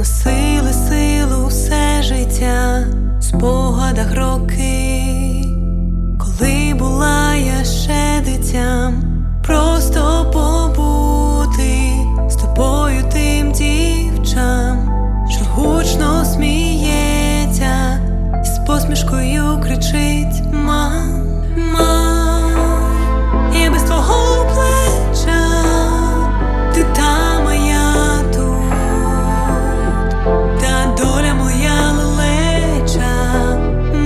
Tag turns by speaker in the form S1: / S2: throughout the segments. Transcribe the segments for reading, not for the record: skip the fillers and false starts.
S1: носили силу все життя, в спогадах роки, коли була я ще дитям, просто побути з тобою тим дівчам, що гучно сміється і з посмішкою кричить: мам, мам, я без твого плеча, ти та моя тут, та доля моя лелеча.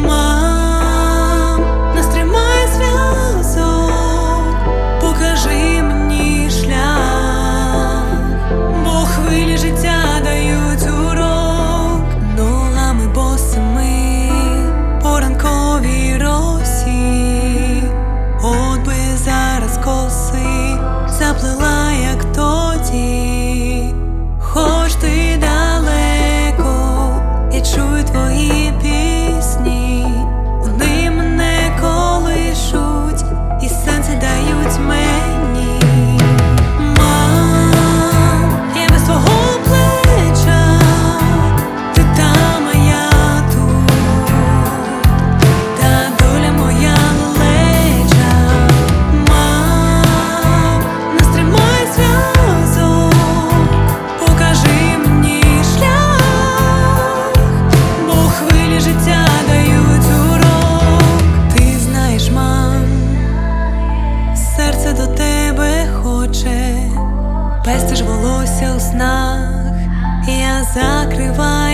S1: Мам, нас тримає зв'язок, покажи мені шлях, бо хвилі життя дають урок, ногами босими по ранковій росі. От би зараз коси заплела, як тоді, хоч ти далеко, я чую твої пісні, вони мене колишуть і сенси дають мені. Мам, я без твого плеча, ти та моя тут, та доля моя лелеча. Мам, нас тримає зв'язок, покажи мені шлях, бо хвилі життя дають урок. Ти знаєш, мам, серце до тебе хоче, пестиш волосся у снах, я закриваю